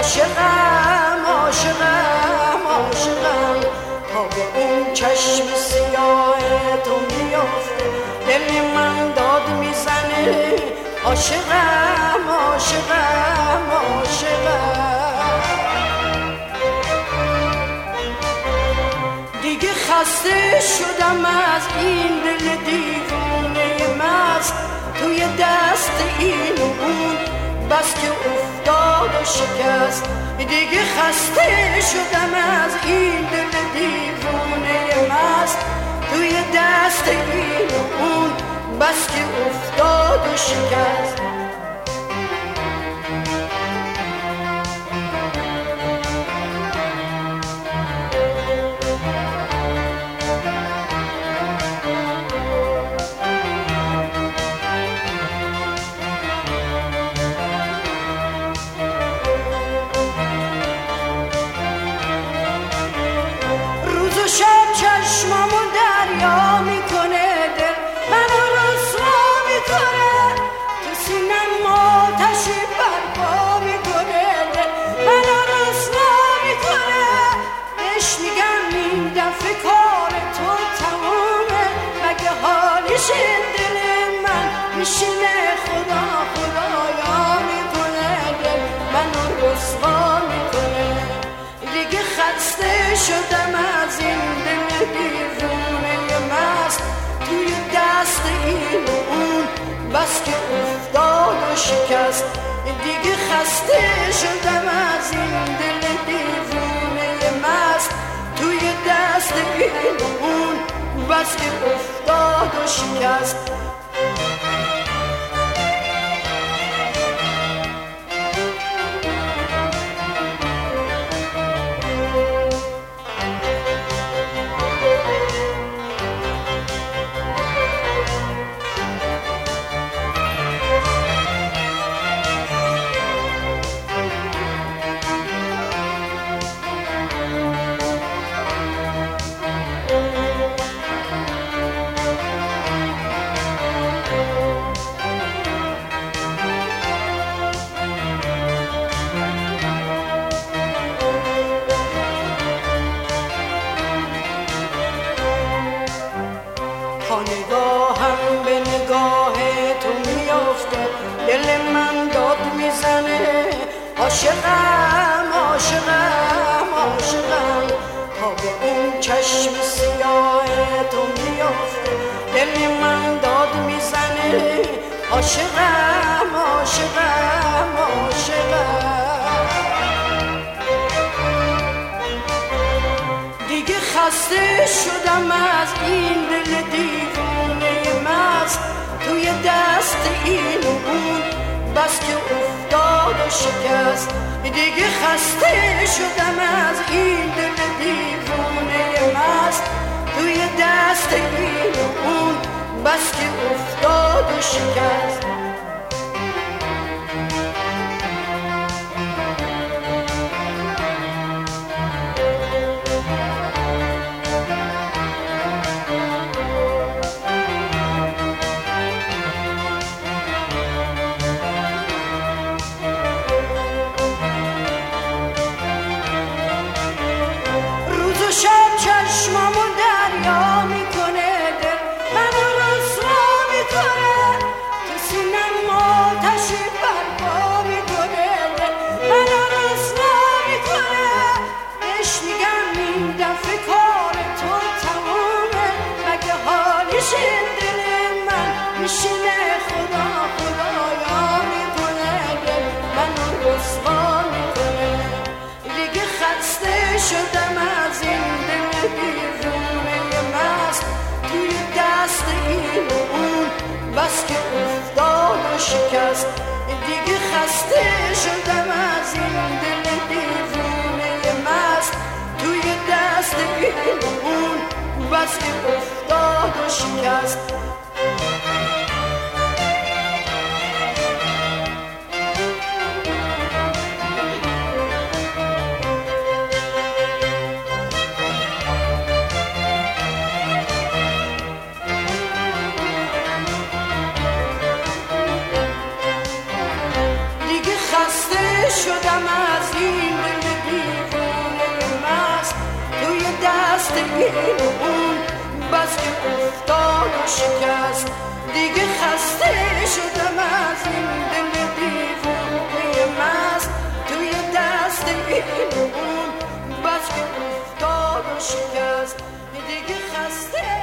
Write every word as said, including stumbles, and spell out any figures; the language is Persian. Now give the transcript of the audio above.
عاشقم عاشقم عاشقم تا به اون چشم سیاه تو میافته دل من داد میزنه عاشقم عاشقم عاشقم دیگه خسته شدم از این دل دیوونه مست توی دست این و اون بس که افتاد و شکست دیگه خسته شدم از این دل دیوونه مست توی دست این و اون بس که افتاد و شکست چشمامو دریا میکنه دل منو رسوا میکنه تو سینم آتشی برپا میکنه دل منو رسوا میکنه بهش میگم این دفعه کار تو تمومه مگه حالیش این دل من میشینه خدا خدایا میکنه دل منو رسوا میکنه دیگه خسته شدم از این دل دیوونه مست توی دست این و اون بس که افتاد و شکست دیگه خسته شدم از این دل دیوونه مست توی دست این و اون بس که افتاد و شکست نگاهم به نگاه تو میافته دل من داد میزنه عاشقم عاشقم عاشقم تا به اون چشم سیاه تو میافته دل من داد میزنه عاشقم عاشقم عاشقم دیگه خسته شدم از این دل دیوونه مست توی دست این و اون بس که افتاد و شکست دیگه خسته شدم از این دل دیوونه مست توی دست این و اون بس که افتاد و شکست چشمامو دریا میکنه دل منو رسوا میکنه تو سینم آتشی برپا میکنه دل منو رسوا میکنه بهش میگم این دفعه کار تو تمومه مگه حالیش این دل من میشینه خدا خدایا میکنه دل منو رسوا میکنه دیگه خسته شدم از این دل دیوونه مست توی دست این و اون بس که افتاد و شکست دیگه خسته شدم از این دل دیوونه مست توی دست این و اون بس که افتاد و شکست شدم از این این و اون، بس که افتاد و شکست. دیگه خسته شدم از این دل دیوونه مست توی دست این و اون، بس که افتاد و شکست. دیگه خسته